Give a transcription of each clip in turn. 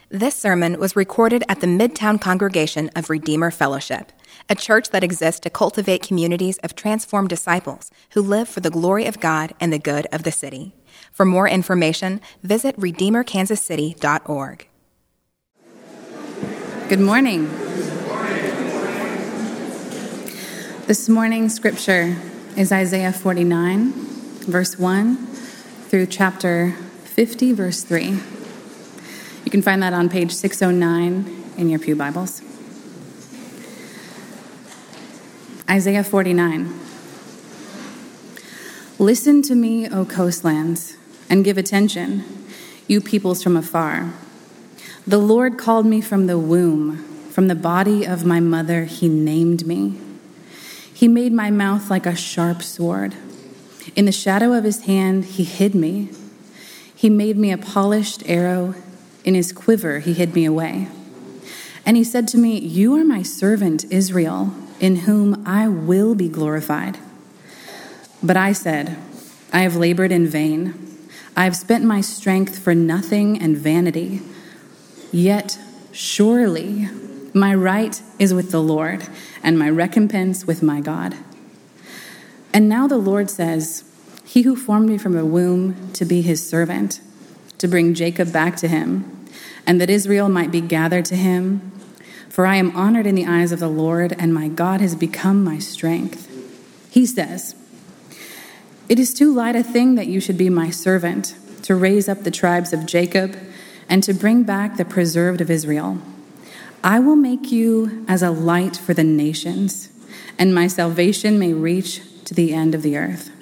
This sermon was recorded at the Midtown congregation of Redeemer Fellowship, a church that exists to cultivate communities of transformed disciples who live for the glory of God and the good of the city. For more information, visit redeemerkansascity.org. Good morning. This morning's scripture is Isaiah 49, verse 1 through chapter 50, verse 3. You can find that on page 609 in your pew Bibles. Isaiah 49. Listen to me, O coastlands, and give attention, you peoples from afar. The Lord called me from the womb, from the body of my mother he named me. He made my mouth like a sharp sword. In the shadow of his hand he hid me. He made me a polished arrow. In his quiver he hid me away. And he said to me, you are my servant Israel, in whom I will be glorified. But I said, I have labored in vain. I have spent my strength for nothing and vanity. Yet surely my right is with the Lord, and my recompense with my God. And now the Lord says, he who formed me from a womb to be his servant, to bring Jacob back to him, and that Israel might be gathered to him. For I am honored in the eyes of the Lord, and my God has become my strength. He says, it is too light a thing that you should be my servant, to raise up the tribes of Jacob, and to bring back the preserved of Israel. I will make you as a light for the nations, and my salvation may reach to the end of the earth.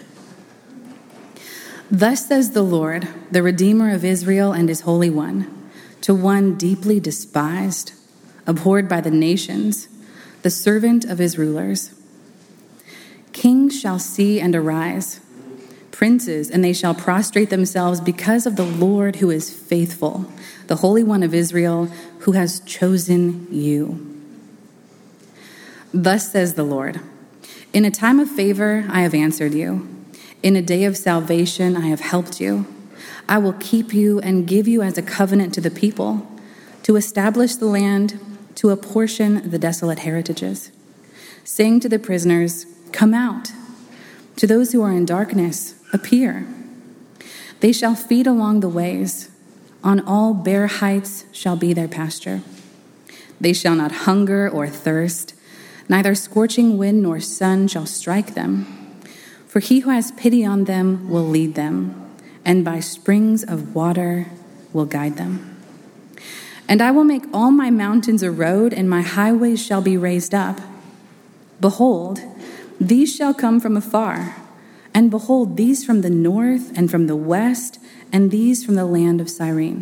Thus says the Lord, the Redeemer of Israel and his Holy One, to one deeply despised, abhorred by the nations, the servant of his rulers. Kings shall see and arise, princes, and they shall prostrate themselves because of the Lord who is faithful, the Holy One of Israel, who has chosen you. Thus says the Lord, in a time of favor I have answered you. In a day of salvation I have helped you. I will keep you and give you as a covenant to the people, to establish the land, to apportion the desolate heritages. Saying to the prisoners, come out. To those who are in darkness, appear. They shall feed along the ways. On all bare heights shall be their pasture. They shall not hunger or thirst. Neither scorching wind nor sun shall strike them. For he who has pity on them will lead them, and by springs of water will guide them. And I will make all my mountains a road, and my highways shall be raised up. Behold, these shall come from afar, and behold, these from the north and from the west, and these from the land of Syene.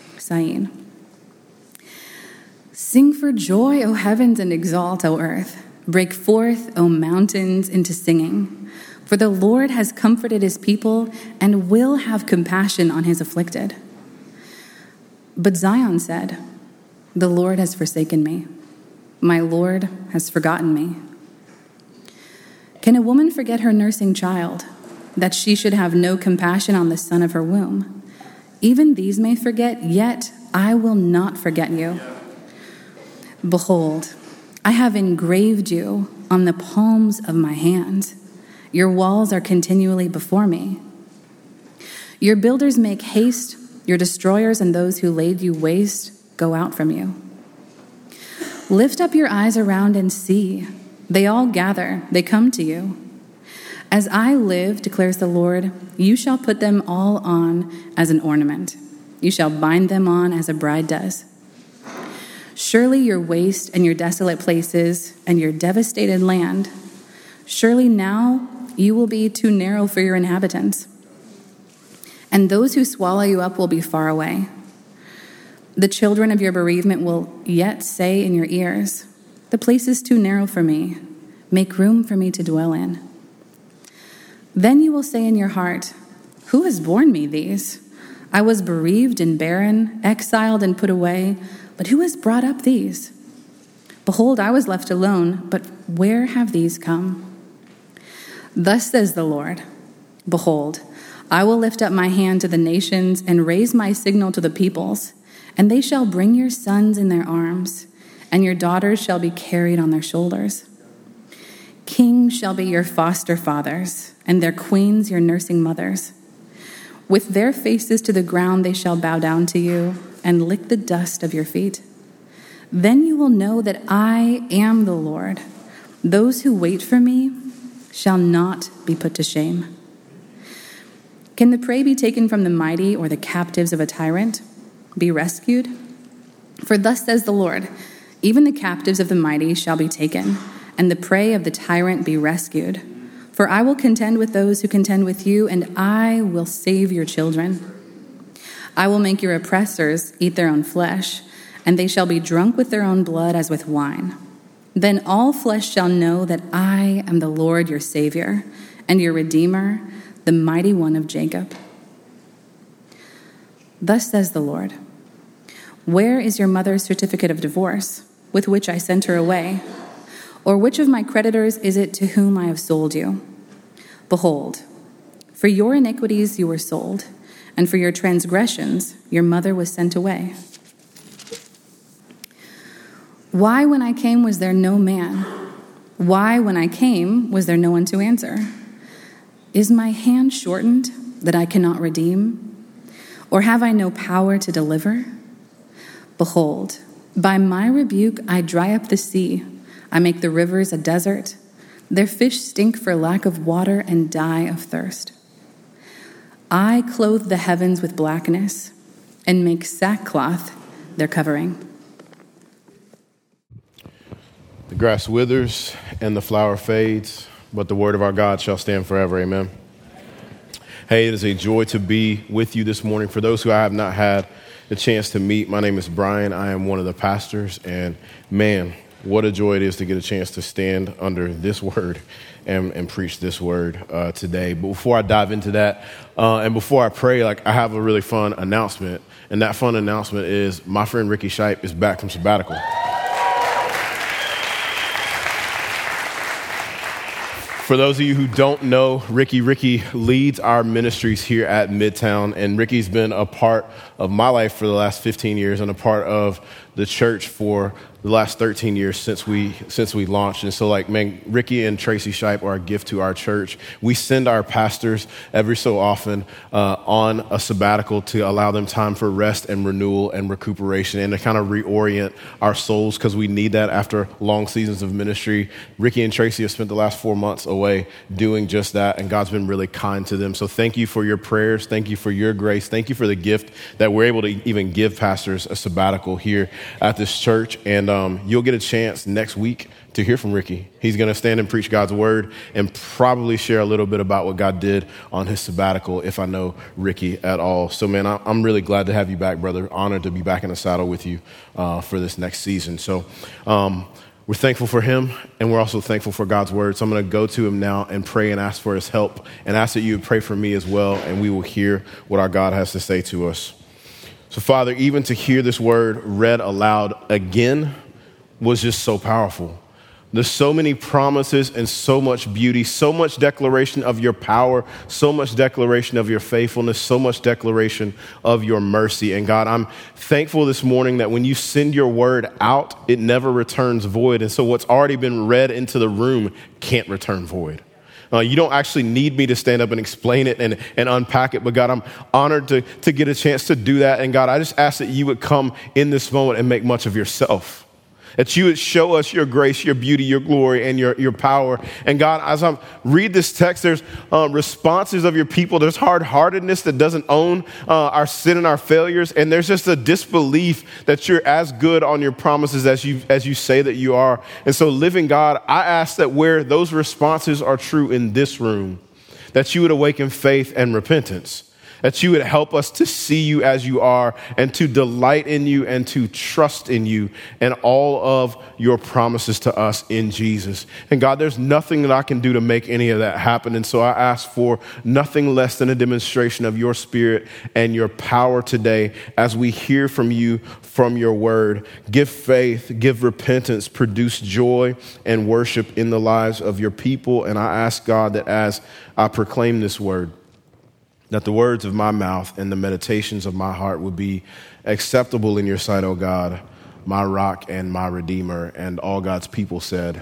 Sing for joy, O heavens, and exalt, O earth. Break forth, O mountains, into singing. For the Lord has comforted his people and will have compassion on his afflicted. But Zion said, the Lord has forsaken me. My Lord has forgotten me. Can a woman forget her nursing child, that she should have no compassion on the son of her womb? Even these may forget, yet I will not forget you. Behold, I have engraved you on the palms of my hands. Your walls are continually before me. Your builders make haste. Your destroyers and those who laid you waste go out from you. Lift up your eyes around and see. They all gather. They come to you. As I live, declares the Lord, you shall put them all on as an ornament. You shall bind them on as a bride does. Surely your waste and your desolate places and your devastated land, surely now you will be too narrow for your inhabitants, and those who swallow you up will be far away. The children of your bereavement will yet say in your ears, the place is too narrow for me. Make room for me to dwell in. Then you will say in your heart, who has borne me these? I was bereaved and barren, exiled and put away, but who has brought up these? Behold, I was left alone, but where have these come? Thus says the Lord, behold, I will lift up my hand to the nations and raise my signal to the peoples, And they shall bring your sons in their arms, and your daughters shall be carried on their shoulders. Kings shall be your foster fathers, and their queens your nursing mothers. With their faces to the ground they shall bow down to you, and lick the dust of your feet. Then you will know that I am the Lord. Those who wait for me shall not be put to shame. Can the prey be taken from the mighty, or the captives of a tyrant be rescued? For thus says the Lord, even the captives of the mighty shall be taken, and the prey of the tyrant be rescued. For I will contend with those who contend with you, and I will save your children. I will make your oppressors eat their own flesh, and they shall be drunk with their own blood as with wine. Then all flesh shall know that I am the Lord your Savior, and your Redeemer, the mighty one of Jacob. Thus says the Lord, where is your mother's certificate of divorce, with which I sent her away? Or which of my creditors is it to whom I have sold you? Behold, for your iniquities you were sold, and for your transgressions your mother was sent away. Why, when I came, was there no man? Why, when I came, was there no one to answer? Is my hand shortened that I cannot redeem? Or have I no power to deliver? Behold, by my rebuke I dry up the sea. I make the rivers a desert. Their fish stink for lack of water and die of thirst. I clothe the heavens with blackness and make sackcloth their covering. The grass withers and the flower fades, but the word of our God shall stand forever. Amen. Hey, it is a joy to be with you this morning. For those who I have not had the chance to meet, my name is Brian. I am one of the pastors, and man, what a joy it is to get a chance to stand under this word and preach this word today. But before I dive into that, and before I pray, I have a really fun announcement, and that fun announcement is my friend Ricky Shipe is back from sabbatical. For those of you who don't know Ricky leads our ministries here at Midtown, and Ricky's been a part of my life for the last 15 years and a part of the church for the last 13 years since we launched. And so Ricky and Tracy Shipe are a gift to our church. We send our pastors every so often on a sabbatical to allow them time for rest and renewal and recuperation and to kind of reorient our souls, because we need that after long seasons of ministry. Ricky and Tracy have spent the last 4 months away doing just that, and God's been really kind to them. So thank you for your prayers. Thank you for your grace. Thank you for the gift that we're able to even give pastors a sabbatical here at this church. And you'll get a chance next week to hear from Ricky. He's going to stand and preach God's word and probably share a little bit about what God did on his sabbatical, if I know Ricky at all. So, man, I'm really glad to have you back, brother. Honored to be back in the saddle with you for this next season. So we're thankful for him, and we're also thankful for God's word. So I'm going to go to him now and pray and ask for his help, and ask that you would pray for me as well, and we will hear what our God has to say to us. So, Father, even to hear this word read aloud again was just so powerful. There's so many promises and so much beauty, so much declaration of your power, so much declaration of your faithfulness, so much declaration of your mercy. And God, I'm thankful this morning that when you send your word out, it never returns void. And so what's already been read into the room can't return void. You don't actually need me to stand up and explain it and unpack it. But God, I'm honored to get a chance to do that. And God, I just ask that you would come in this moment and make much of yourself. That you would show us your grace, your beauty, your glory, and your power. And God, as I read this text, there's responses of your people. There's hard-heartedness that doesn't own our sin and our failures. And there's just a disbelief that you're as good on your promises as you say that you are. And so, living God, I ask that where those responses are true in this room, that you would awaken faith and repentance. That you would help us to see you as you are and to delight in you and to trust in you and all of your promises to us in Jesus. And God, there's nothing that I can do to make any of that happen. And so I ask for nothing less than a demonstration of your spirit and your power today as we hear from you from your word. Give faith, give repentance, produce joy and worship in the lives of your people. And I ask, God, that as I proclaim this word, that the words of my mouth and the meditations of my heart would be acceptable in your sight, O God, my rock and my redeemer. And all God's people said,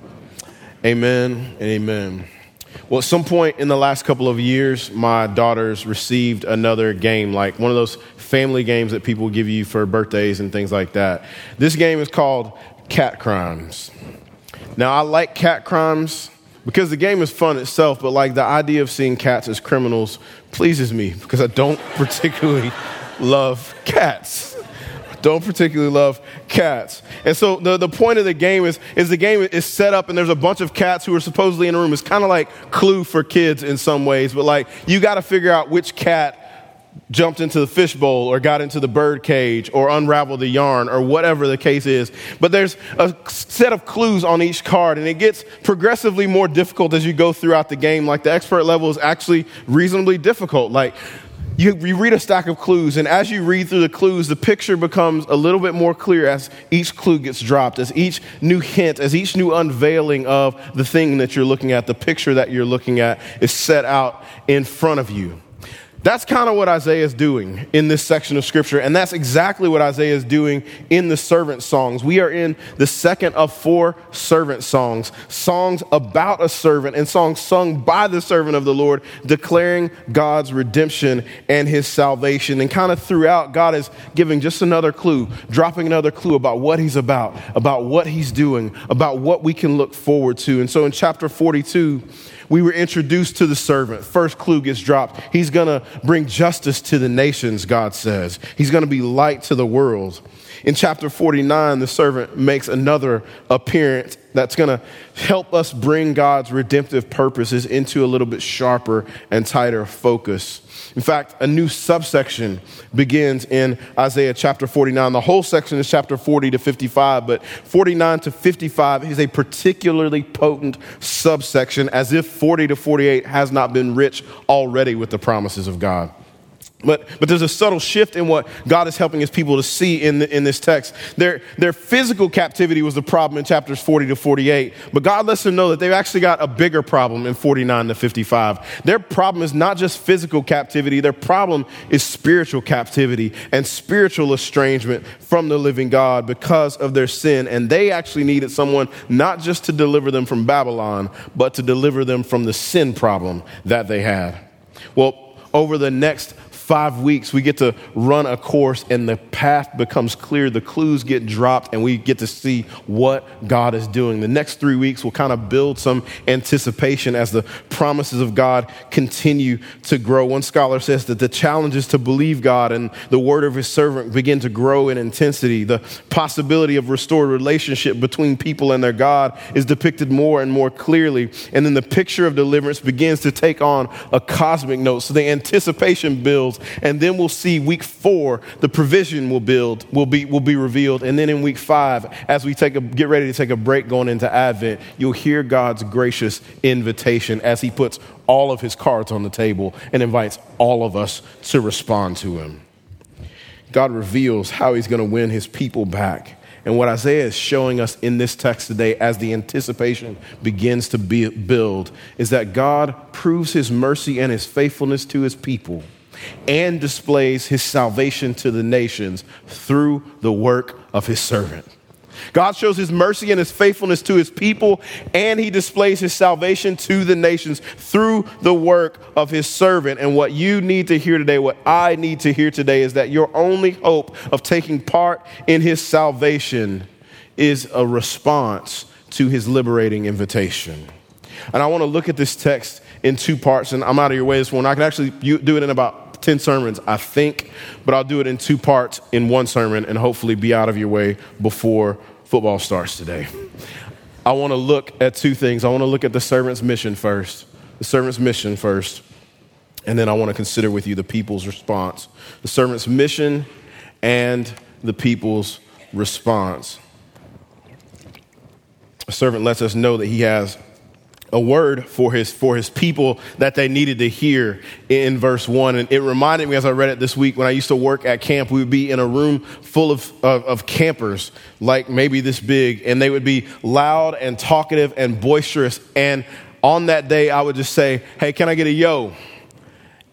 amen and amen. Well, at some point in the last couple of years, my daughters received another game, like one of those family games that people give you for birthdays and things like that. This game is called Cat Crimes. Now, I like Cat Crimes because the game is fun itself, but like the idea of seeing cats as criminals pleases me because I don't particularly love cats. Don't particularly love cats. And so the point of the game is the game is set up and there's a bunch of cats who are supposedly in a room. It's kind of like Clue for kids in some ways, but like you got to figure out which cat jumped into the fishbowl or got into the bird cage or unraveled the yarn or whatever the case is. But there's a set of clues on each card and it gets progressively more difficult as you go throughout the game. Like the expert level is actually reasonably difficult. Like you read a stack of clues, and as you read through the clues, the picture becomes a little bit more clear as each clue gets dropped, as each new hint, as each new unveiling of the thing that you're looking at, the picture that you're looking at is set out in front of you. That's kind of what Isaiah is doing in this section of scripture, and that's exactly what Isaiah is doing in the servant songs. We are in the second of 4 servant songs, songs about a servant and songs sung by the servant of the Lord, declaring God's redemption and his salvation. And kind of throughout, God is giving just another clue, dropping another clue about what he's about what he's doing, about what we can look forward to. And so in chapter 42, we were introduced to the servant. First clue gets dropped. He's going to bring justice to the nations, God says. He's going to be light to the world. In chapter 49, the servant makes another appearance that's going to help us bring God's redemptive purposes into a little bit sharper and tighter focus. In fact, a new subsection begins in Isaiah chapter 49. The whole section is chapter 40 to 55, but 49 to 55 is a particularly potent subsection, as if 40 to 48 has not been rich already with the promises of God. But there's a subtle shift in what God is helping his people to see in this text. Their physical captivity was the problem in chapters 40 to 48, but God lets them know that they've actually got a bigger problem in 49 to 55. Their problem is not just physical captivity. Their problem is spiritual captivity and spiritual estrangement from the living God because of their sin. And they actually needed someone not just to deliver them from Babylon, but to deliver them from the sin problem that they had. Well, over the next 5 weeks, we get to run a course and the path becomes clear. The clues get dropped and we get to see what God is doing. The next 3 weeks will kind of build some anticipation as the promises of God continue to grow. One scholar says that the challenges to believe God and the word of his servant begin to grow in intensity. The possibility of restored relationship between people and their God is depicted more and more clearly. And then the picture of deliverance begins to take on a cosmic note. So the anticipation builds. And then we'll see week 4, the provision will be revealed. And then in week 5, as we get ready to take a break going into Advent, you'll hear God's gracious invitation as he puts all of his cards on the table and invites all of us to respond to him. God reveals how he's going to win his people back. And what Isaiah is showing us in this text today as the anticipation begins to build is that God proves his mercy and his faithfulness to his people and displays his salvation to the nations through the work of his servant. God shows his mercy and his faithfulness to his people, and he displays his salvation to the nations through the work of his servant. And what you need to hear today, what I need to hear today, is that your only hope of taking part in his salvation is a response to his liberating invitation. And I want to look at this text in 2 parts, and I'm out of your way this one. I can actually do it in about 10 sermons, I think, but I'll do it in 2 parts in 1 sermon and hopefully be out of your way before football starts today. I want to look at 2 things. I want to look at the servant's mission first, and then I want to consider with you the people's response. The servant's mission and the people's response. A servant lets us know that he has a word for his people that they needed to hear in verse 1. And it reminded me as I read it this week, when I used to work at camp, we would be in a room full of campers, like maybe this big, and they would be loud and talkative and boisterous. And on that day, I would just say, "Hey, can I get a yo?"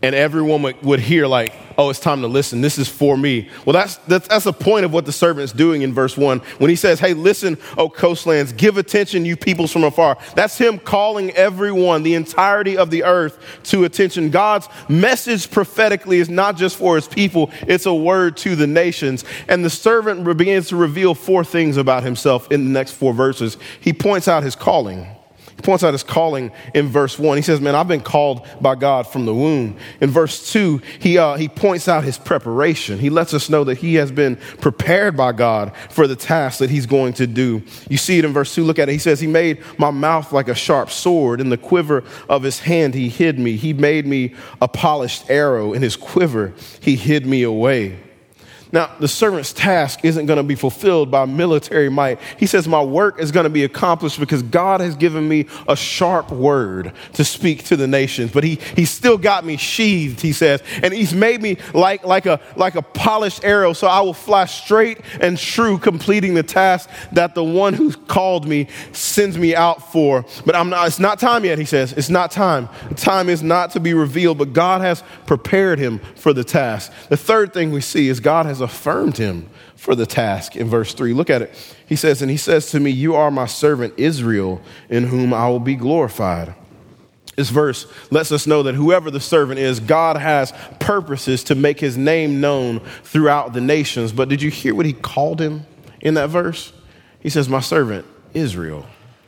and everyone would hear like, oh, it's time to listen. This is for me. Well, that's the point of what the servant is doing in verse 1. When he says, hey, listen, O coastlands, give attention, you peoples from afar. That's him calling everyone, the entirety of the earth, to attention. God's message prophetically is not just for his people. It's a word to the nations. And the servant begins to reveal 4 things about himself in the next 4 verses. He points out his calling. He points out his calling in verse 1. He says, man, I've been called by God from the womb. In verse 2, he points out his preparation. He lets us know that he has been prepared by God for the task that he's going to do. You see it in verse 2. Look at it. He says, he made my mouth like a sharp sword. In the quiver of his hand, he hid me. He made me a polished arrow. In his quiver, he hid me away. Now, the servant's task isn't going to be fulfilled by military might. He says, my work is going to be accomplished because God has given me a sharp word to speak to the nations. But he still got me sheathed, he says, and he's made me like a polished arrow. So I will fly straight and true, completing the task that the one who called me sends me out for. But it's not time yet, he says. It's not time. The time is not to be revealed, but God has prepared him for the task. The third thing we see is God has affirmed him for the task in verse 3. Look at it. He says, and he says to me, you are my servant Israel, in whom I will be glorified. This verse lets us know that whoever the servant is, God has purposes to make his name known throughout the nations. But did you hear what he called him in that verse? He says, my servant Israel.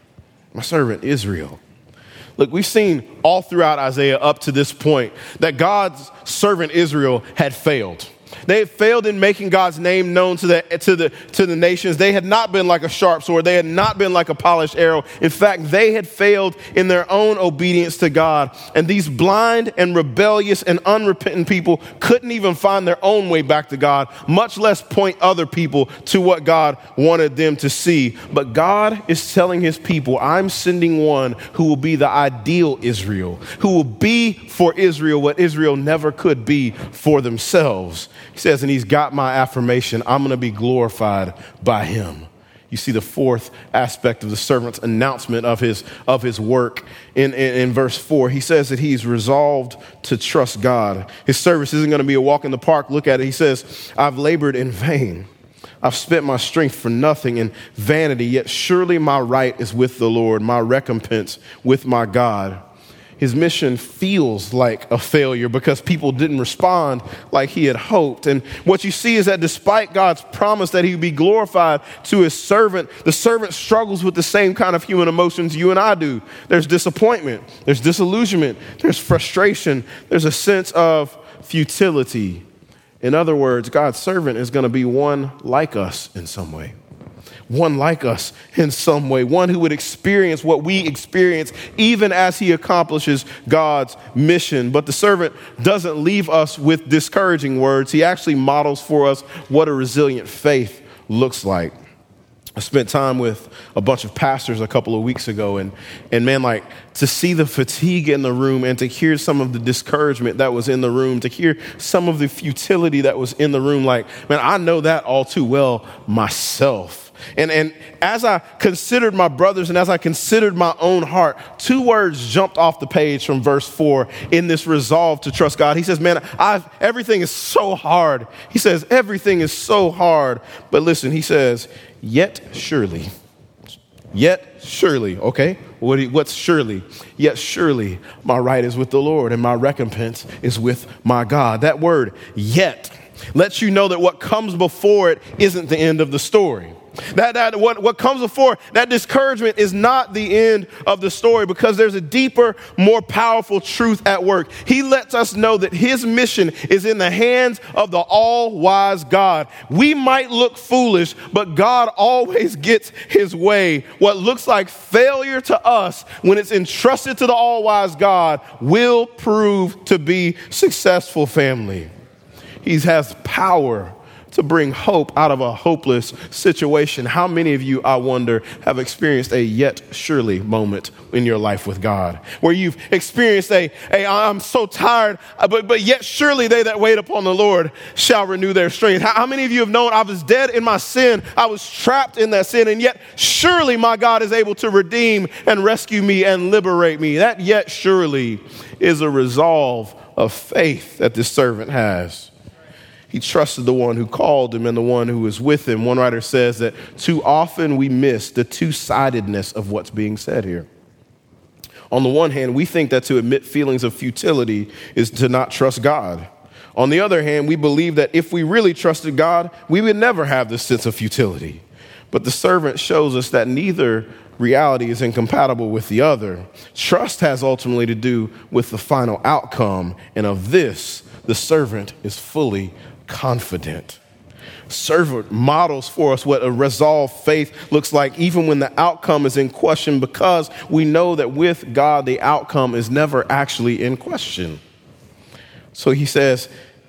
My servant Israel. Look, we've seen all throughout Isaiah up to this point that God's servant Israel had failed. They had failed in making God's name known to the nations. They had not been like a sharp sword. They had not been like a polished arrow. In fact, they had failed in their own obedience to God. And these blind and rebellious and unrepentant people couldn't even find their own way back to God, much less point other people to what God wanted them to see. But God is telling his people, I'm sending one who will be the ideal Israel, who will be for Israel what Israel never could be for themselves. He says, and he's got my affirmation. I'm going to be glorified by him. You see the fourth aspect of the servant's announcement of his work in verse 4. He says that he's resolved to trust God. His service isn't going to be a walk in the park. Look at it. He says, I've labored in vain. I've spent my strength for nothing in vanity, yet surely my right is with the Lord, my recompense with my God. His mission feels like a failure because people didn't respond like he had hoped. And what you see is that despite God's promise that he would be glorified to his servant, the servant struggles with the same kind of human emotions you and I do. There's disappointment, there's disillusionment, there's frustration, there's a sense of futility. In other words, God's servant is going to be one like us in some way. One like us in some way, one who would experience what we experience even as he accomplishes God's mission. But the servant doesn't leave us with discouraging words. He actually models for us what a resilient faith looks like. I spent time with a bunch of pastors a couple of weeks ago, and man, like to see the fatigue in the room and to hear some of the discouragement that was in the room, to hear some of the futility that was in the room, like, man, I know that all too well myself. And as I considered my brothers and as I considered my own heart, 2 words jumped off the page from verse 4 in this resolve to trust God. He says, man, everything is so hard. He says, everything is so hard. But listen, he says, yet surely, okay? What's surely? Yet surely my right is with the Lord and my recompense is with my God. That word, yet, lets you know that what comes before it isn't the end of the story. What comes before that discouragement is not the end of the story, because there's a deeper, more powerful truth at work. He lets us know that his mission is in the hands of the all-wise God. We might look foolish, but God always gets his way. What looks like failure to us, when it's entrusted to the all-wise God, will prove to be successful, family. He has power to bring hope out of a hopeless situation. How many of you, I wonder, have experienced a yet surely moment in your life with God, where you've experienced I'm so tired, but yet surely they that wait upon the Lord shall renew their strength. How many of you have known I was dead in my sin, I was trapped in that sin, and yet surely my God is able to redeem and rescue me and liberate me? That yet surely is a resolve of faith that this servant has. He trusted the one who called him and the one who was with him. One writer says that too often we miss the two-sidedness of what's being said here. On the one hand, we think that to admit feelings of futility is to not trust God. On the other hand, we believe that if we really trusted God, we would never have this sense of futility. But the servant shows us that neither reality is incompatible with the other. Trust has ultimately to do with the final outcome, and of this, the servant is fully confident. Servant models for us what a resolved faith looks like, even when the outcome is in question, because we know that with God, the outcome is never actually in question. So he says,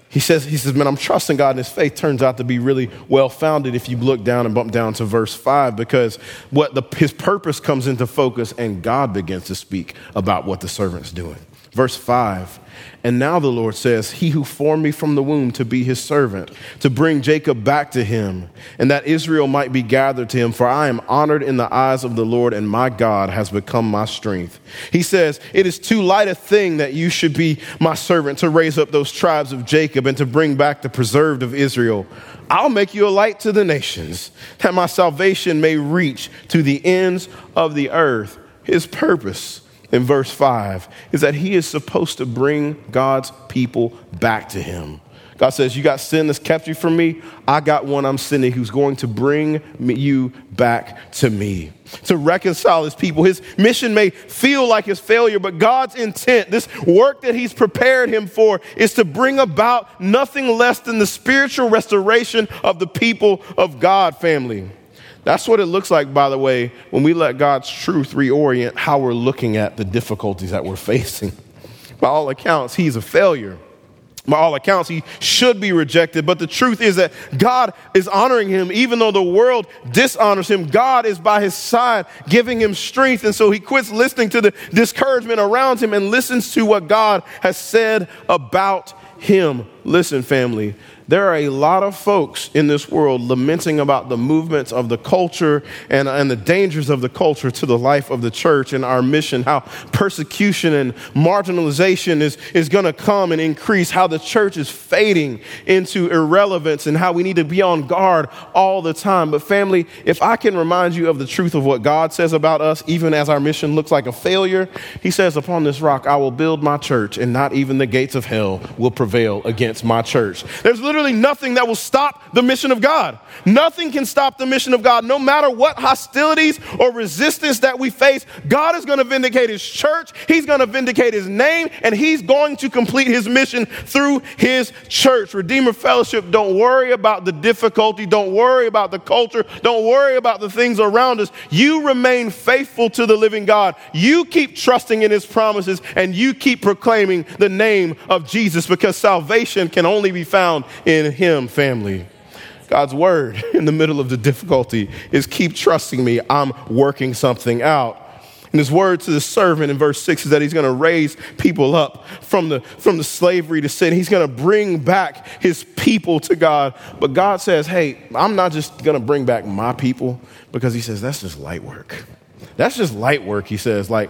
man, I'm trusting God, and his faith turns out to be really well-founded if you look down and bump down to verse 5, because his purpose comes into focus, and God begins to speak about what the servant's doing. Verse 5, and now the Lord says, he who formed me from the womb to be his servant, to bring Jacob back to him, and that Israel might be gathered to him, for I am honored in the eyes of the Lord, and my God has become my strength. He says, it is too light a thing that you should be my servant to raise up those tribes of Jacob and to bring back the preserved of Israel. I'll make you a light to the nations, that my salvation may reach to the ends of the earth. His purpose in verse 5 is that he is supposed to bring God's people back to him. God says, you got sin that's kept you from me. I got one I'm sending who's going to bring you back to me, to reconcile his people. His mission may feel like his failure, but God's intent, this work that he's prepared him for, is to bring about nothing less than the spiritual restoration of the people of God, family. That's what it looks like, by the way, when we let God's truth reorient how we're looking at the difficulties that we're facing. By all accounts, he's a failure. By all accounts, he should be rejected. But the truth is that God is honoring him, even though the world dishonors him. God is by his side, giving him strength. And so he quits listening to the discouragement around him and listens to what God has said about him. Listen, family, there are a lot of folks in this world lamenting about the movements of the culture and the dangers of the culture to the life of the church and our mission, how persecution and marginalization is going to come and increase, how the church is fading into irrelevance and how we need to be on guard all the time. But family, if I can remind you of the truth of what God says about us, even as our mission looks like a failure, he says, upon this rock, I will build my church, and not even the gates of hell will prevail against my church. There's literally nothing that will stop the mission of God. Nothing can stop the mission of God. No matter what hostilities or resistance that we face, God is going to vindicate his church. He's going to vindicate his name, and he's going to complete his mission through his church. Redeemer Fellowship, don't worry about the difficulty. Don't worry about the culture. Don't worry about the things around us. You remain faithful to the living God. You keep trusting in his promises, and you keep proclaiming the name of Jesus, because salvation can only be found in him, family. God's word in the middle of the difficulty is keep trusting me. I'm working something out. And his word to the servant in verse 6 is that he's going to raise people up from the slavery to sin. He's going to bring back his people to God. But God says, hey, I'm not just going to bring back my people, because he says that's just light work. That's just light work, he says. Like,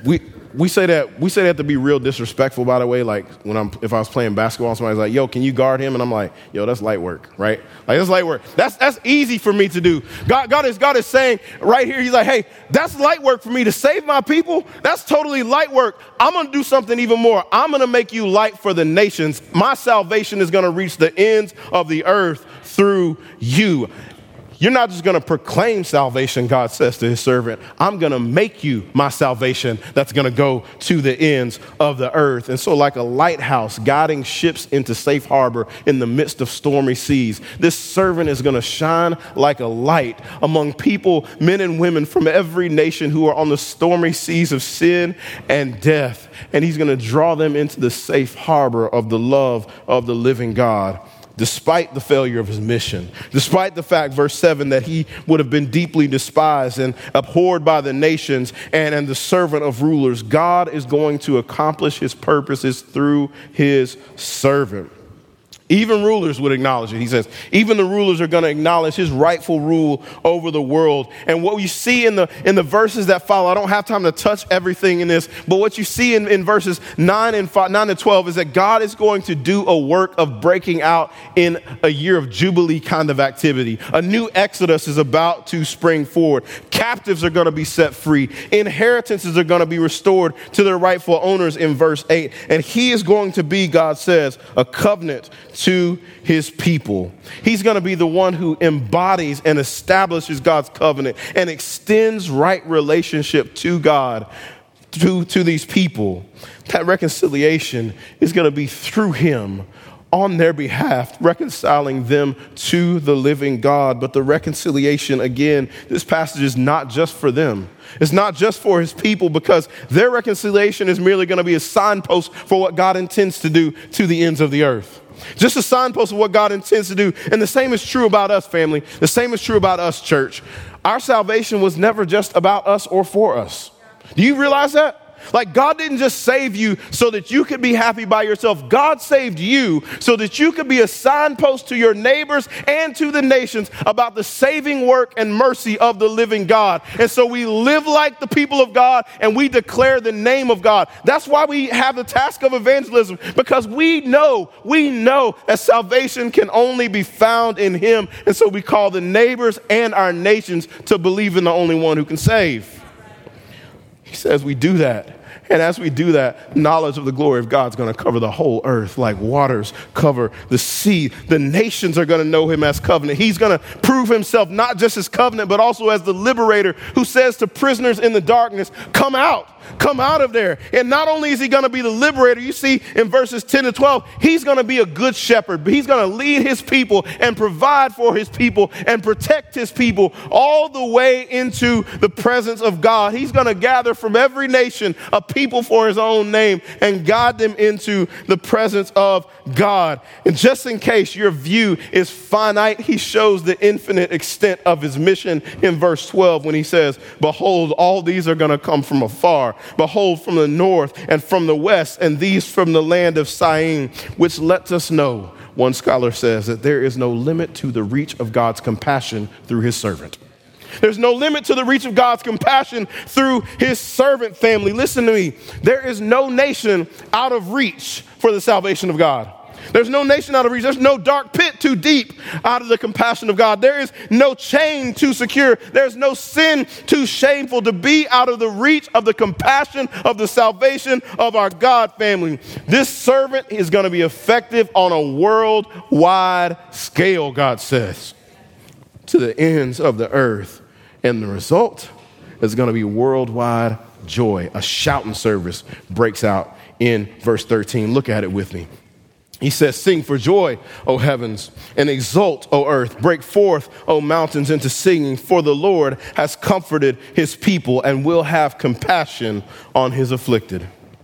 we say that to be real disrespectful, by the way. Like, if I was playing basketball, somebody's like, yo, can you guard him? And I'm like, yo, that's light work, right? Like, that's light work. That's easy for me to do. God is saying right here, he's like, hey, that's light work for me to save my people. That's totally light work. I'm going to do something even more. I'm going to make you light for the nations. My salvation is going to reach the ends of the earth through you. You're not just going to proclaim salvation, God says to his servant. I'm going to make you my salvation that's going to go to the ends of the earth. And so, like a lighthouse guiding ships into safe harbor in the midst of stormy seas, this servant is going to shine like a light among people, men and women from every nation who are on the stormy seas of sin and death. And he's going to draw them into the safe harbor of the love of the living God. Despite the failure of his mission, despite the fact, verse 7, that he would have been deeply despised and abhorred by the nations and the servant of rulers, God is going to accomplish his purposes through his servant. Even rulers would acknowledge it. He says, even the rulers are going to acknowledge his rightful rule over the world. And what you see in the verses that follow, I don't have time to touch everything in this, but what you see in verses 9 and 12 is that God is going to do a work of breaking out in a year of Jubilee kind of activity. A new Exodus is about to spring forward. Captives are going to be set free. Inheritances are going to be restored to their rightful owners in verse 8. And he is going to be, God says, a covenant to his people. He's going to be the one who embodies and establishes God's covenant and extends right relationship to God, to these people. That reconciliation is going to be through him on their behalf, reconciling them to the living God. But the reconciliation, again, this passage is not just for them. It's not just for his people, because their reconciliation is merely going to be a signpost for what God intends to do to the ends of the earth. Just a signpost of what God intends to do. And the same is true about us, family. The same is true about us, church. Our salvation was never just about us or for us. Do you realize that? Like, God didn't just save you so that you could be happy by yourself. God saved you so that you could be a signpost to your neighbors and to the nations about the saving work and mercy of the living God. And so we live like the people of God and we declare the name of God. That's why we have the task of evangelism, because we know that salvation can only be found in him. And so we call the neighbors and our nations to believe in the only one who can save. He says we do that. And as we do that, knowledge of the glory of God is going to cover the whole earth like waters cover the sea. The nations are going to know him as covenant. He's going to prove himself not just as covenant, but also as the liberator who says to prisoners in the darkness, come out of there. And not only is he going to be the liberator, you see in verses 10 to 12, he's going to be a good shepherd, but he's going to lead his people and provide for his people and protect his people all the way into the presence of God. He's going to gather from every nation a people for his own name and guide them into the presence of God. And just in case your view is finite, he shows the infinite extent of his mission in verse 12 when he says, behold, all these are going to come from afar. Behold, from the north and from the west, and these from the land of Syene, which lets us know, one scholar says, that there is no limit to the reach of God's compassion through his servant. There's no limit to the reach of God's compassion through his servant, family. Listen to me. There is no nation out of reach for the salvation of God. There's no nation out of reach. There's no dark pit too deep out of the compassion of God. There is no chain too secure. There's no sin too shameful to be out of the reach of the compassion of the salvation of our God, family. This servant is going to be effective on a worldwide scale, God says, to the ends of the earth. And the result is going to be worldwide joy. A shouting service breaks out in verse 13. Look at it with me. He says, sing for joy, O heavens, and exult, O earth. Break forth, O mountains, into singing, for the Lord has comforted his people and will have compassion on his afflicted.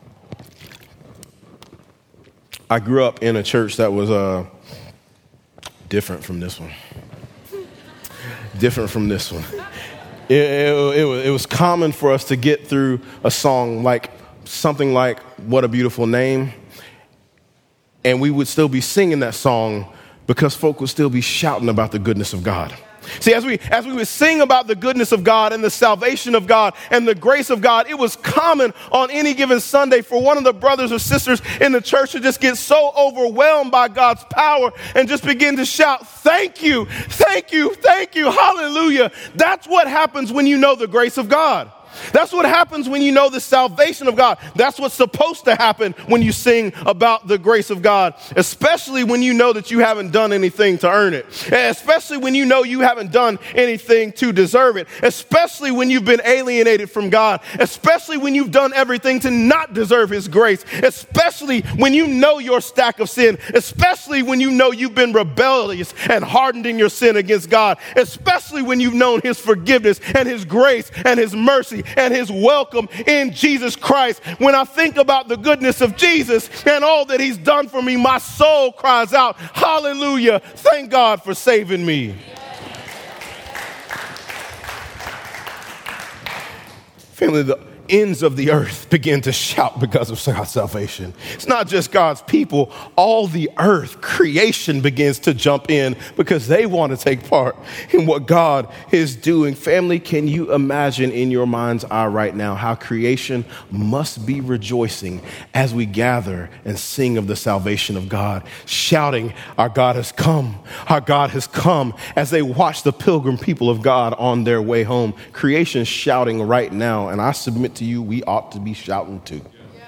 I grew up in a church that was different from this one. Different from this one. It was common for us to get through a song like something like What a Beautiful Name, and we would still be singing that song because folk would still be shouting about the goodness of God. See, as we would sing about the goodness of God and the salvation of God and the grace of God, it was common on any given Sunday for one of the brothers or sisters in the church to just get so overwhelmed by God's power and just begin to shout, thank you, thank you, thank you, hallelujah. That's what happens when you know the grace of God. That's what happens when you know the salvation of God. That's what's supposed to happen when you sing about the grace of God, especially when you know that you haven't done anything to earn it, and especially when you know you haven't done anything to deserve it, especially when you've been alienated from God, especially when you've done everything to not deserve his grace, especially when you know your stack of sin, especially when you know you've been rebellious and hardened in your sin against God, especially when you've known his forgiveness and his grace and his mercy and his welcome in Jesus Christ. When I think about the goodness of Jesus and all that he's done for me, my soul cries out, hallelujah, thank God for saving me. Family, ends of the earth begin to shout because of God's salvation. It's not just God's people. All the earth, creation begins to jump in because they want to take part in what God is doing. Family, can you imagine in your mind's eye right now how creation must be rejoicing as we gather and sing of the salvation of God, shouting, our God has come, our God has come, as they watch the pilgrim people of God on their way home. Creation shouting right now, and I submit to you, we ought to be shouting too.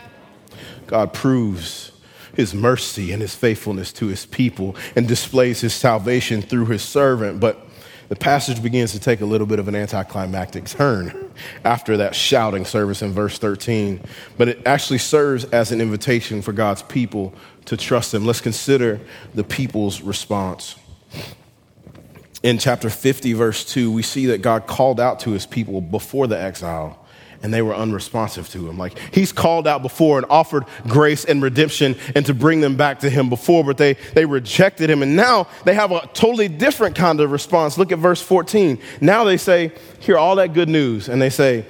God proves his mercy and his faithfulness to his people and displays his salvation through his servant. But the passage begins to take a little bit of an anticlimactic turn after that shouting service in verse 13. But it actually serves as an invitation for God's people to trust him. Let's consider the people's response. In chapter 50, verse 2, we see that God called out to his people before the exile, and they were unresponsive to him. Like, he's called out before and offered grace and redemption and to bring them back to him before, but they rejected him. And now they have a totally different kind of response. Look at verse 14. Now they say, hear all that good news. And they say,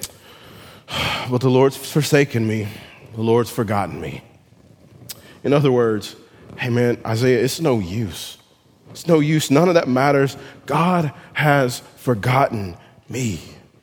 but the Lord's forsaken me. The Lord's forgotten me. In other words, hey man, Isaiah, it's no use. It's no use. None of that matters. God has forgotten me.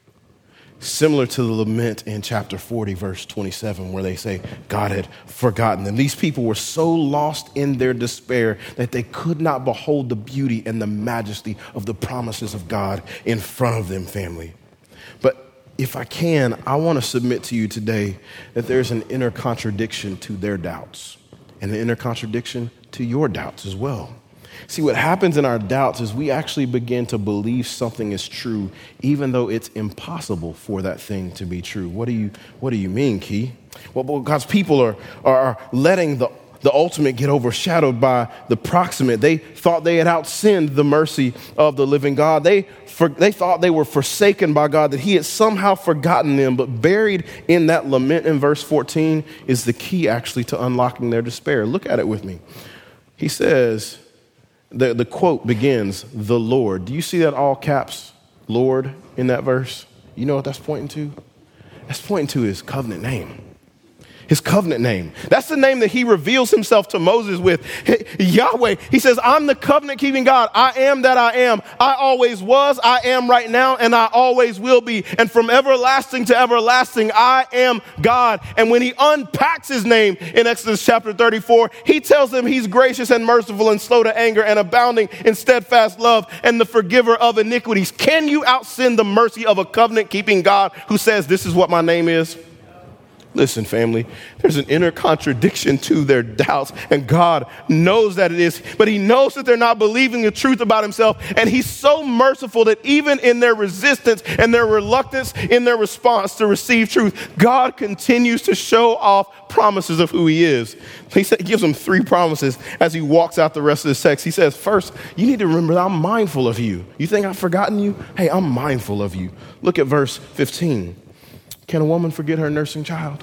Similar to the lament in chapter 40, verse 27, where they say God had forgotten them. These people were so lost in their despair that they could not behold the beauty and the majesty of the promises of God in front of them, family. But if I can, I want to submit to you today that there's an inner contradiction to their doubts and an inner contradiction to your doubts as well. See, what happens in our doubts is we actually begin to believe something is true, even though it's impossible for that thing to be true. What do you mean, Key? Well, God's people are letting the ultimate get overshadowed by the proximate. They thought they had outsinned the mercy of the living God. They thought they were forsaken by God, that he had somehow forgotten them. But buried in that lament in verse 14 is the key actually to unlocking their despair. Look at it with me. He says, the quote begins, the Lord. Do you see that all caps, Lord, in that verse? You know what that's pointing to? That's pointing to his covenant name. His covenant name. That's the name that he reveals himself to Moses with. Yahweh. He says, I'm the covenant keeping God. I am that I am. I always was, I am right now, and I always will be. And from everlasting to everlasting, I am God. And when he unpacks his name in Exodus chapter 34, he tells them he's gracious and merciful and slow to anger and abounding in steadfast love and the forgiver of iniquities. Can you outsin the mercy of a covenant keeping God who says, this is what my name is? Listen, family, there's an inner contradiction to their doubts, and God knows that it is, but he knows that they're not believing the truth about himself, and he's so merciful that even in their resistance and their reluctance in their response to receive truth, God continues to show off promises of who he is. He gives them 3 promises as he walks out the rest of this text. He says, first, you need to remember that I'm mindful of you. You think I've forgotten you? Hey, I'm mindful of you. Look at verse 15. Can a woman forget her nursing child,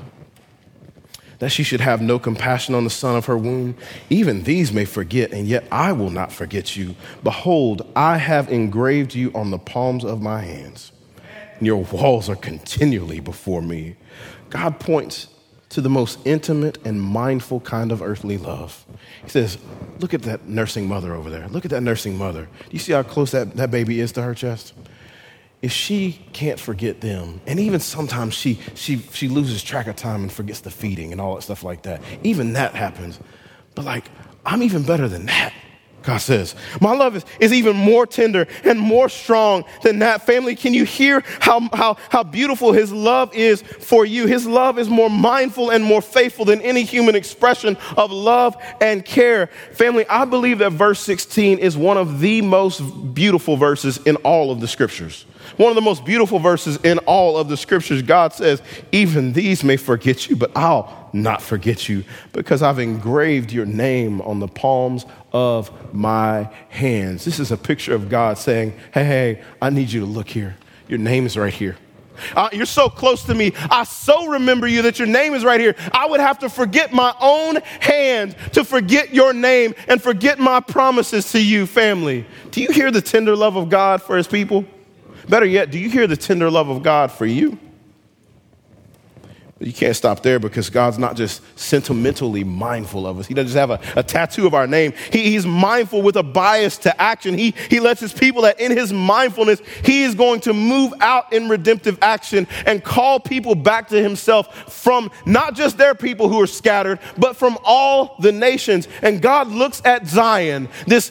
that she should have no compassion on the son of her womb? Even these may forget, and yet I will not forget you. Behold, I have engraved you on the palms of my hands, and your walls are continually before me. God points to the most intimate and mindful kind of earthly love. He says, look at that nursing mother over there. Look at that nursing mother. Do you see how close that baby is to her chest? If she can't forget them, and even sometimes she loses track of time and forgets the feeding and all that stuff like that, even that happens. But I'm even better than that, God says. My love is even more tender and more strong than that. Family, can you hear how beautiful his love is for you? His love is more mindful and more faithful than any human expression of love and care. Family, I believe that verse 16 is one of the most beautiful verses in all of the scriptures. One of the most beautiful verses in all of the scriptures. God says, even these may forget you, but I'll not forget you, because I've engraved your name on the palms of my hands. This is a picture of God saying, hey, I need you to look here. Your name is right here. You're so close to me. I so remember you that your name is right here. I would have to forget my own hand to forget your name and forget my promises to you, family. Do you hear the tender love of God for his people? Better yet, do you hear the tender love of God for you? But you can't stop there, because God's not just sentimentally mindful of us. He doesn't just have a tattoo of our name. He's mindful with a bias to action. He lets his people that in his mindfulness, he is going to move out in redemptive action and call people back to himself from not just their people who are scattered, but from all the nations. And God looks at Zion, this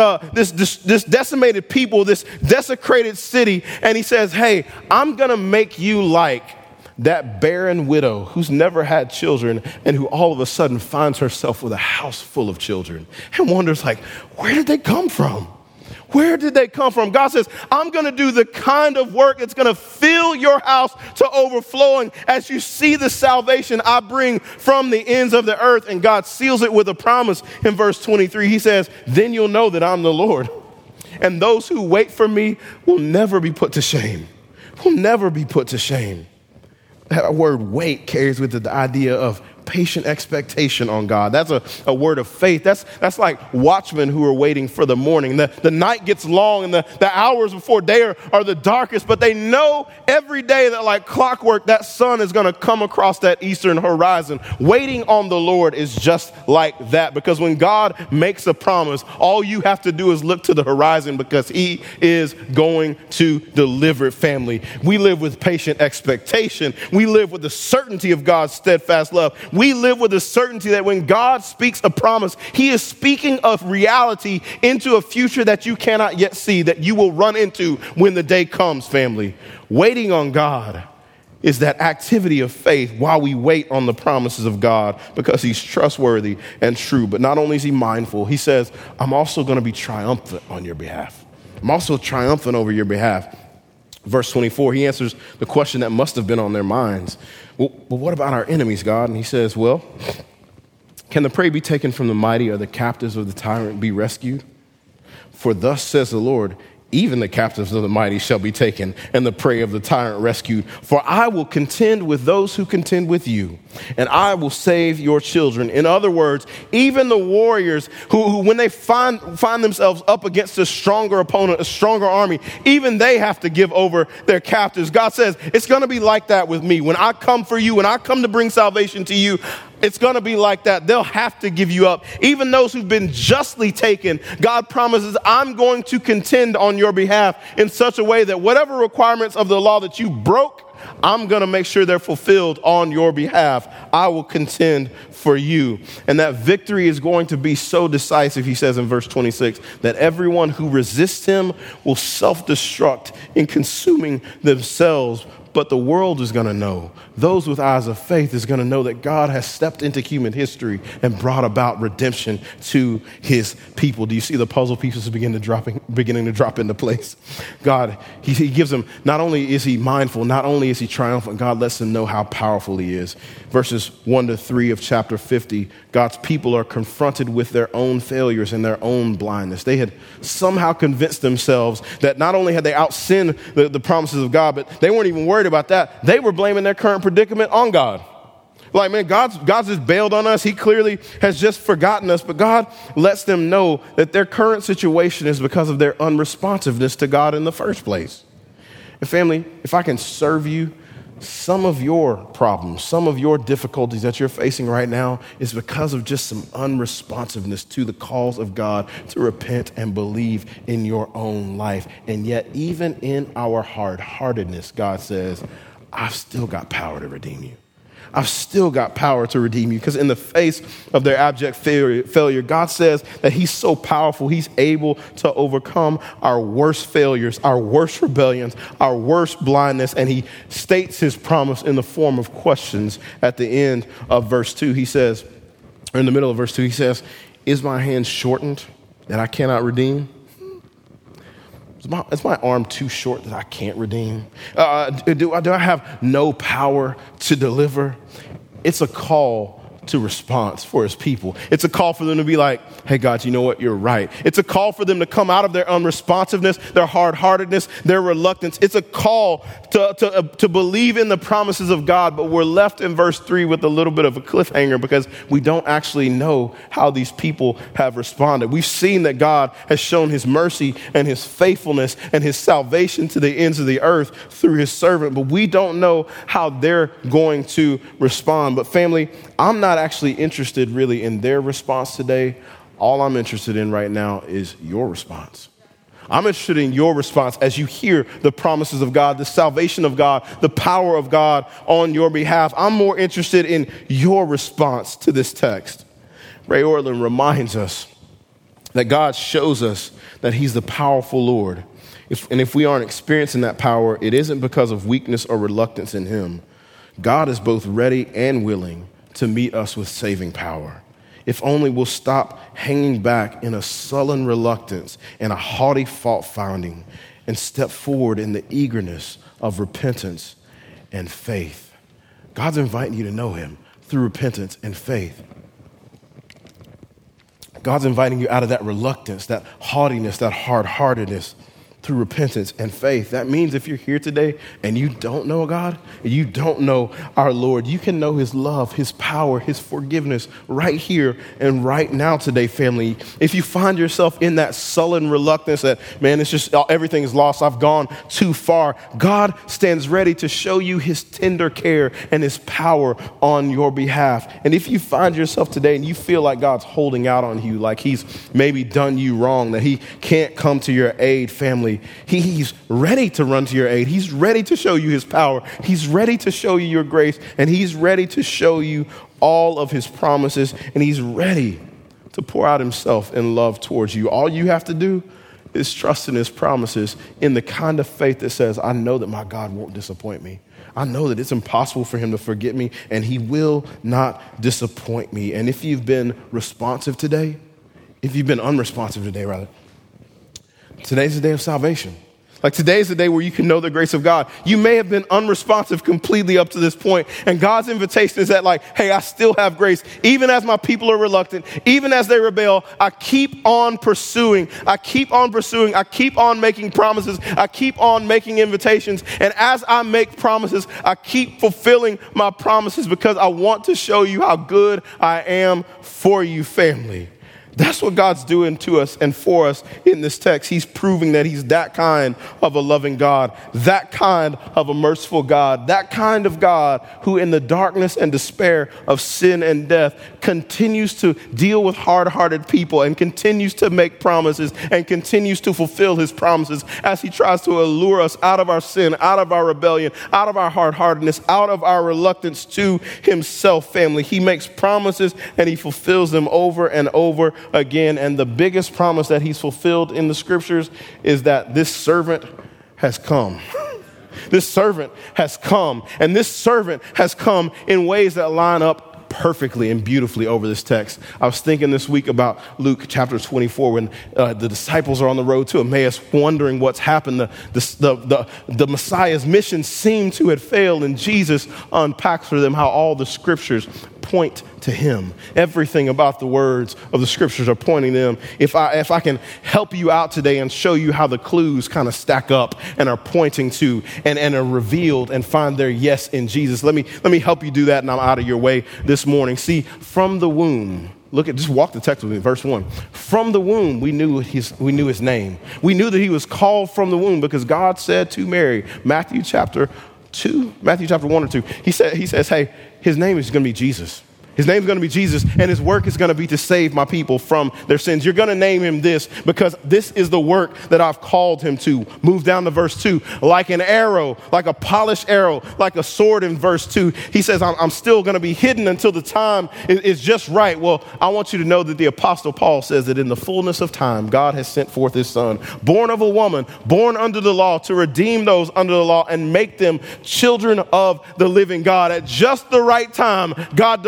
decimated people, this desecrated city, and he says, hey, I'm going to make you like that barren widow who's never had children and who all of a sudden finds herself with a house full of children and wonders, like, where did they come from? Where did they come from? God says, I'm going to do the kind of work that's going to fill your house to overflowing as you see the salvation I bring from the ends of the earth. And God seals it with a promise in verse 23. He says, then you'll know that I'm the Lord. And those who wait for me will never be put to shame. Will never be put to shame. That word wait carries with it the idea of patient expectation on God. That's a word of faith. That's like watchmen who are waiting for the morning. The night gets long and the hours before day are the darkest, but they know every day that like clockwork, that sun is going to come across that eastern horizon. Waiting on the Lord is just like that, because when God makes a promise, all you have to do is look to the horizon, because he is going to deliver it, family. We live with patient expectation. We live with the certainty of God's steadfast love. We live with the certainty that when God speaks a promise, he is speaking of reality into a future that you cannot yet see, that you will run into when the day comes, family. Waiting on God is that activity of faith while we wait on the promises of God, because he's trustworthy and true. But not only is he mindful, he says, I'm also going to be triumphant on your behalf. I'm also triumphant over your behalf. Verse 24, he answers the question that must have been on their minds. Well, what about our enemies, God? And he says, well, can the prey be taken from the mighty, or the captives of the tyrant be rescued? For thus says the Lord, even the captives of the mighty shall be taken, and the prey of the tyrant rescued. For I will contend with those who contend with you, and I will save your children. In other words, even the warriors who when they find themselves up against a stronger opponent, a stronger army, even they have to give over their captives. God says, it's going to be like that with me. When I come for you, when I come to bring salvation to you, it's going to be like that. They'll have to give you up. Even those who've been justly taken, God promises, I'm going to contend on your behalf in such a way that whatever requirements of the law that you broke, I'm going to make sure they're fulfilled on your behalf. I will contend for you. And that victory is going to be so decisive, he says in verse 26, that everyone who resists him will self-destruct in consuming themselves. But the world is going to know, those with eyes of faith is going to know that God has stepped into human history and brought about redemption to his people. Do you see the puzzle pieces beginning to drop into place? God, he gives them, not only is he mindful, not only is he triumphant, God lets them know how powerful he is. Verses 1-3 of chapter 50, God's people are confronted with their own failures and their own blindness. They had somehow convinced themselves that not only had they outsinned the promises of God, but they weren't even worried about that. They were blaming their current predicament on God. Like, man, God's just bailed on us. He clearly has just forgotten us. But God lets them know that their current situation is because of their unresponsiveness to God in the first place. And family, if I can serve you, some of your problems, some of your difficulties that you're facing right now is because of just some unresponsiveness to the calls of God to repent and believe in your own life. And yet, even in our hard-heartedness, God says, I've still got power to redeem you. I've still got power to redeem you, because in the face of their abject failure, God says that he's so powerful, he's able to overcome our worst failures, our worst rebellions, our worst blindness. And he states his promise in the form of questions at the end of verse 2. He says, or in the middle of verse 2, he says, is my hand shortened that I cannot redeem? Is my arm too short that I can't redeem? Do I have no power to deliver? It's a call to response for his people. It's a call for them to be like, hey, God, you know what? You're right. It's a call for them to come out of their unresponsiveness, their hard-heartedness, their reluctance. It's a call to believe in the promises of God, but we're left in verse 3 with a little bit of a cliffhanger because we don't actually know how these people have responded. We've seen that God has shown his mercy and his faithfulness and his salvation to the ends of the earth through his servant, but we don't know how they're going to respond. But family, I'm not actually interested really in their response today. All I'm interested in right now is your response. I'm interested in your response as you hear the promises of God, the salvation of God, the power of God on your behalf. I'm more interested in your response to this text. Ray Ortlund reminds us that God shows us that he's the powerful Lord. If we aren't experiencing that power, it isn't because of weakness or reluctance in him. God is both ready and willing to meet us with saving power. If only we'll stop hanging back in a sullen reluctance and a haughty fault-finding and step forward in the eagerness of repentance and faith. God's inviting you to know him through repentance and faith. God's inviting you out of that reluctance, that haughtiness, that hard-heartedness, through repentance and faith. That means if you're here today and you don't know God, and you don't know our Lord, you can know his love, his power, his forgiveness right here and right now today, family. If you find yourself in that sullen reluctance that, man, it's just everything is lost, I've gone too far, God stands ready to show you his tender care and his power on your behalf. And if you find yourself today and you feel like God's holding out on you, like he's maybe done you wrong, that he can't come to your aid, family, he's ready to run to your aid. He's ready to show you his power. He's ready to show you your grace, and he's ready to show you all of his promises, and he's ready to pour out himself in love towards you. All you have to do is trust in his promises in the kind of faith that says, I know that my God won't disappoint me. I know that it's impossible for him to forget me, and he will not disappoint me. And if you've been responsive today, if you've been unresponsive today, rather, today's the day of salvation. Like today's the day where you can know the grace of God. You may have been unresponsive completely up to this point, and God's invitation is that like, hey, I still have grace. Even as my people are reluctant, even as they rebel, I keep on pursuing. I keep on pursuing. I keep on making promises. I keep on making invitations. And as I make promises, I keep fulfilling my promises because I want to show you how good I am for you, family. That's what God's doing to us and for us in this text. He's proving that he's that kind of a loving God, that kind of a merciful God, that kind of God who in the darkness and despair of sin and death continues to deal with hard-hearted people and continues to make promises and continues to fulfill his promises as he tries to allure us out of our sin, out of our rebellion, out of our hard-heartedness, out of our reluctance to himself, family. He makes promises and he fulfills them over and over again. And the biggest promise that he's fulfilled in the scriptures is that this servant has come. This servant has come, and this servant has come in ways that line up perfectly and beautifully over this text. I was thinking this week about Luke chapter 24 when the disciples are on the road to Emmaus wondering what's happened. The Messiah's mission seemed to have failed, and Jesus unpacks for them how all the scriptures point to him. Everything about the words of the scriptures are pointing them. If I can help you out today and show you how the clues kind of stack up and are pointing to and are revealed and find their yes in Jesus, let me help you do that, and I'm out of your way this morning. See, from the womb, just walk the text with me, verse 1. From the womb, we knew his name. We knew that he was called from the womb because God said to Mary, Matthew chapter 1 or 2, he says, hey, his name is going to be Jesus. His name is going to be Jesus, and his work is going to be to save my people from their sins. You're going to name him this because this is the work that I've called him to. Move down to verse 2. Like an arrow, like a polished arrow, like a sword in verse 2. He says, I'm still going to be hidden until the time is just right. Well, I want you to know that the Apostle Paul says that in the fullness of time, God has sent forth his son, born of a woman, born under the law, to redeem those under the law and make them children of the living God. At just the right time, God deployed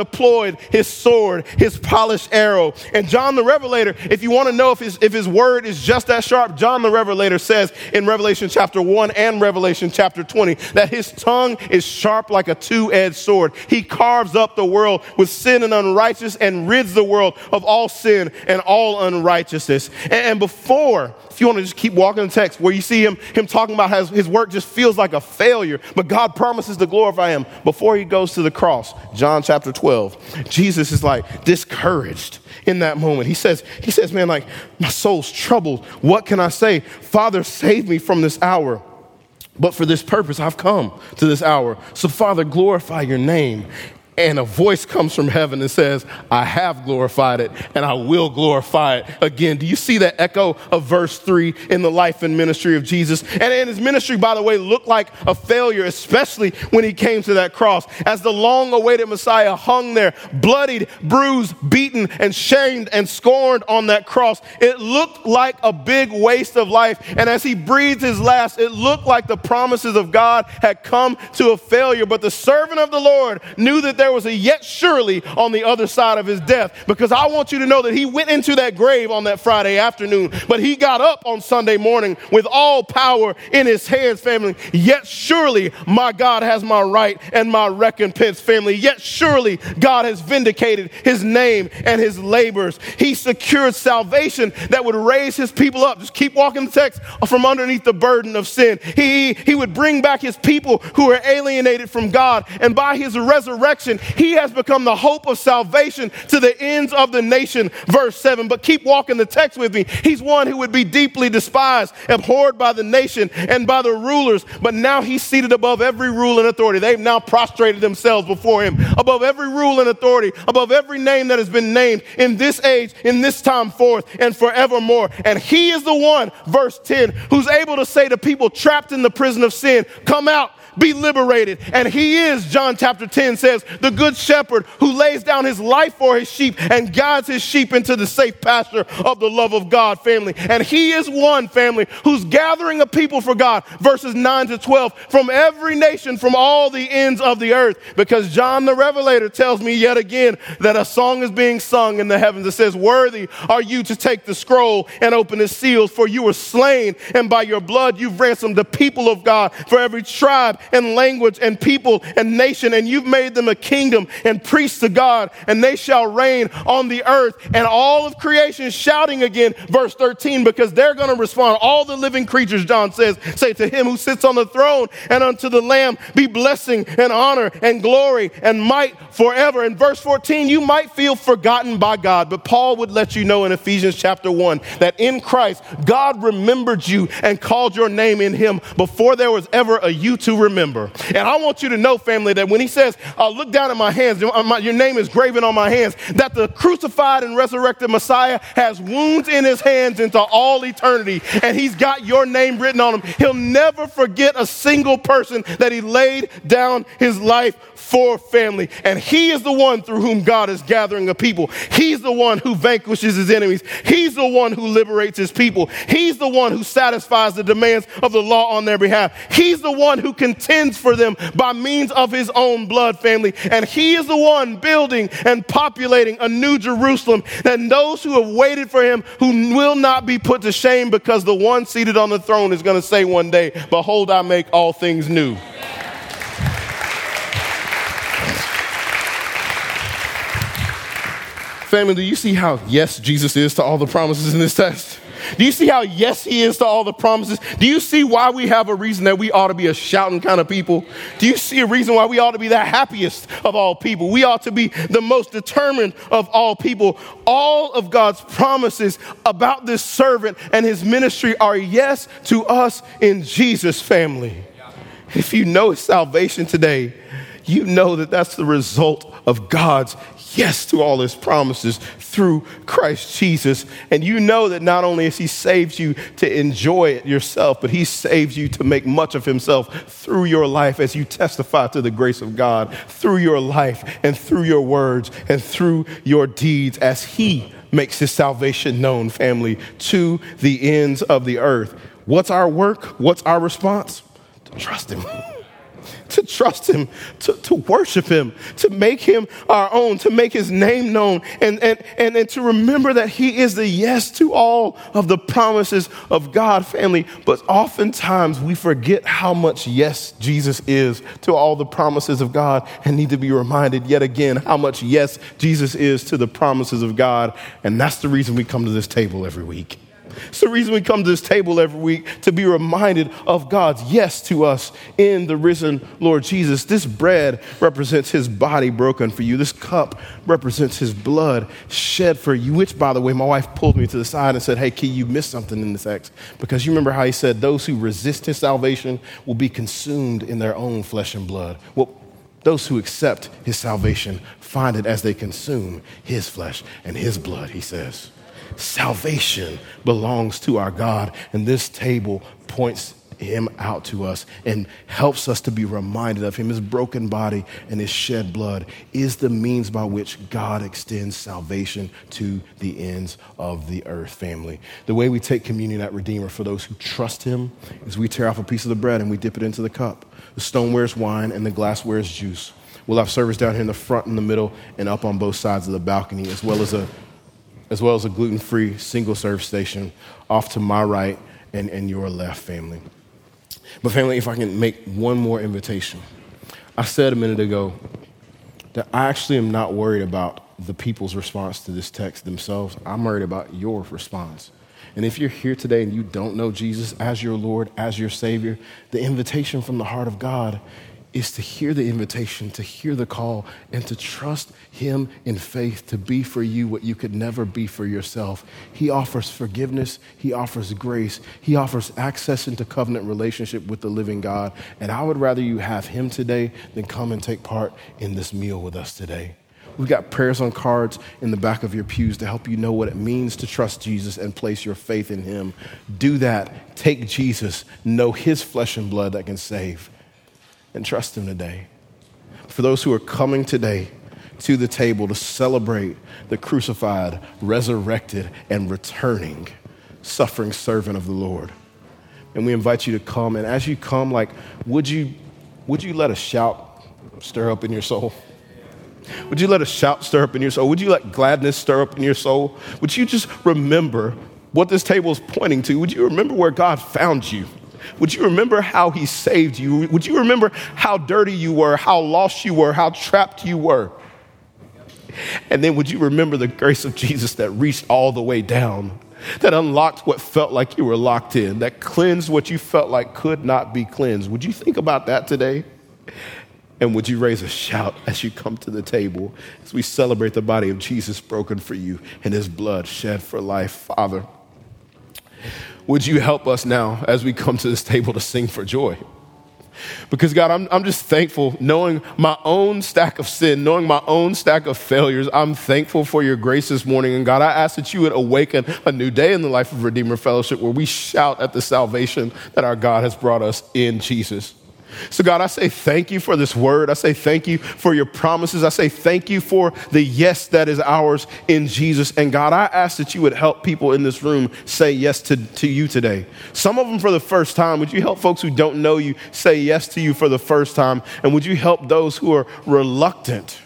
deployed his sword, his polished arrow. And John the Revelator, if you want to know if his word is just that sharp, John the Revelator says in Revelation chapter 1 and Revelation chapter 20 that his tongue is sharp like a two-edged sword. He carves up the world with sin and unrighteousness and rids the world of all sin and all unrighteousness. And before, if you want to just keep walking the text, where you see him talking about how his work just feels like a failure, but God promises to glorify him before he goes to the cross. John chapter 12, Jesus is like discouraged in that moment. He says, man, like, my soul's troubled. What can I say? Father, save me from this hour. But for this purpose, I've come to this hour. So Father, glorify your name. And a voice comes from heaven and says, I have glorified it and I will glorify it again. Do you see that echo of verse 3 in the life and ministry of Jesus? And his ministry, by the way, looked like a failure, especially when he came to that cross. As the long-awaited Messiah hung there, bloodied, bruised, beaten, and shamed and scorned on that cross, it looked like a big waste of life. And as he breathed his last, it looked like the promises of God had come to a failure. But the servant of the Lord knew that there was a yet surely on the other side of his death, because I want you to know that he went into that grave on that Friday afternoon, but he got up on Sunday morning with all power in his hands, family. Yet surely my God has my right and my recompense, family. Yet surely God has vindicated his name and his labors. He secured salvation that would raise his people up. Just keep walking the text, from underneath the burden of sin. He would bring back his people who are alienated from God, and by his resurrection, he has become the hope of salvation to the ends of the nation. Verse 7. But keep walking the text with me. He's one who would be deeply despised, abhorred by the nation and by the rulers. But now he's seated above every rule and authority. They've now prostrated themselves before him. Above every rule and authority, above every name that has been named in this age, in this time forth, and forevermore. And he is the one, verse 10, who's able to say to people trapped in the prison of sin, come out, be liberated. And he is, John chapter 10 says, the good shepherd who lays down his life for his sheep and guides his sheep into the safe pasture of the love of God, family. And he is one, family, who's gathering a people for God, verses 9 to 12, from every nation, from all the ends of the earth. Because John the Revelator tells me yet again that a song is being sung in the heavens that says, worthy are you to take the scroll and open its seals, for you were slain, and by your blood you've ransomed the people of God for every tribe and language and people and nation, and you've made them a kingdom and priests to God, and they shall reign on the earth. And all of creation shouting again, verse 13, because they're going to respond. All the living creatures, John says, say to him who sits on the throne and unto the Lamb be blessing and honor and glory and might forever. In verse 14, you might feel forgotten by God, but Paul would let you know in Ephesians chapter 1 that in Christ, God remembered you and called your name in him before there was ever a you to remember. And I want you to know, family, that when he says, look down at my hands, your name is graven on my hands, that the crucified and resurrected Messiah has wounds in his hands into all eternity, and he's got your name written on him. He'll never forget a single person that he laid down his life for, family. And he is the one through whom God is gathering a people. He's the one who vanquishes his enemies. He's the one who liberates his people. He's the one who satisfies the demands of the law on their behalf. He's the one who contends for them by means of his own blood, family. And he is the one building and populating a new Jerusalem, and those who have waited for him who will not be put to shame, because the one seated on the throne is going to say one day, behold, I make all things new. Family, do you see how yes Jesus is to all the promises in this text? Do you see how yes he is to all the promises? Do you see why we have a reason that we ought to be a shouting kind of people? Do you see a reason why we ought to be the happiest of all people? We ought to be the most determined of all people. All of God's promises about this servant and his ministry are yes to us in Jesus, family. If you know his salvation today, you know that that's the result of God's yes to all his promises through Christ Jesus. And you know that not only has he saved you to enjoy it yourself, but he saved you to make much of himself through your life as you testify to the grace of God, through your life and through your words and through your deeds, as he makes his salvation known, family, to the ends of the earth. What's our work? What's our response? To trust him. to trust him, to worship him, to make him our own, to make his name known, and to remember that he is the yes to all of the promises of God, family. But oftentimes we forget how much yes Jesus is to all the promises of God and need to be reminded yet again how much yes Jesus is to the promises of God. And that's the reason we come to this table every week. It's the reason we come to this table every week, to be reminded of God's yes to us in the risen Lord Jesus. This bread represents his body broken for you. This cup represents his blood shed for you, which, by the way, my wife pulled me to the side and said, hey, Key, you missed something in the text. Because you remember how he said, those who resist his salvation will be consumed in their own flesh and blood. Well, those who accept his salvation find it as they consume his flesh and his blood, he says. Salvation belongs to our God, and this table points him out to us and helps us to be reminded of him. His broken body and his shed blood is the means by which God extends salvation to the ends of the earth, family. The way we take communion at Redeemer for those who trust him is we tear off a piece of the bread and we dip it into the cup. The stoneware is wine and the glassware is juice. We'll have servers down here in the front, in the middle, and up on both sides of the balcony, as well as a gluten-free single-serve station off to my right and your left, family. But family, if I can make one more invitation. I said a minute ago that I actually am not worried about the people's response to this text themselves. I'm worried about your response. And if you're here today and you don't know Jesus as your Lord, as your Savior, the invitation from the heart of God is to hear the invitation, to hear the call, and to trust him in faith to be for you what you could never be for yourself. He offers forgiveness. He offers grace. He offers access into covenant relationship with the living God. And I would rather you have him today than come and take part in this meal with us today. We've got prayers on cards in the back of your pews to help you know what it means to trust Jesus and place your faith in him. Do that. Take Jesus. Know his flesh and blood that can save. And trust him today. For those who are coming today to the table to celebrate the crucified, resurrected, and returning suffering servant of the Lord. And we invite you to come. And as you come, would you let a shout stir up in your soul? Would you let a shout stir up in your soul? Would you let gladness stir up in your soul? Would you just remember what this table is pointing to? Would you remember where God found you? Would you remember how he saved you? Would you remember how dirty you were, how lost you were, how trapped you were? And then would you remember the grace of Jesus that reached all the way down, that unlocked what felt like you were locked in, that cleansed what you felt like could not be cleansed? Would you think about that today? And would you raise a shout as you come to the table as we celebrate the body of Jesus broken for you and his blood shed for life? Father, would you help us now as we come to this table to sing for joy? Because God, I'm just thankful knowing my own stack of sin, knowing my own stack of failures. I'm thankful for your grace this morning. And God, I ask that you would awaken a new day in the life of Redeemer Fellowship where we shout at the salvation that our God has brought us in Jesus. So God, I say thank you for this word. I say thank you for your promises. I say thank you for the yes that is ours in Jesus. And God, I ask that you would help people in this room say yes to you today. Some of them for the first time. Would you help folks who don't know you say yes to you for the first time? And would you help those who are reluctant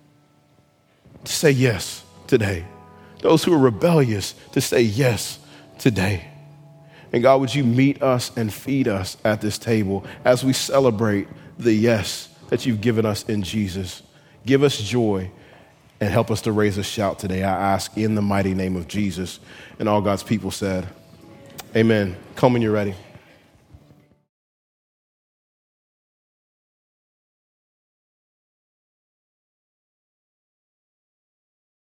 to say yes today? Those who are rebellious to say yes today. And God, would you meet us and feed us at this table as we celebrate the yes that you've given us in Jesus. Give us joy and help us to raise a shout today. I ask in the mighty name of Jesus. And all God's people said, amen. Come when you're ready.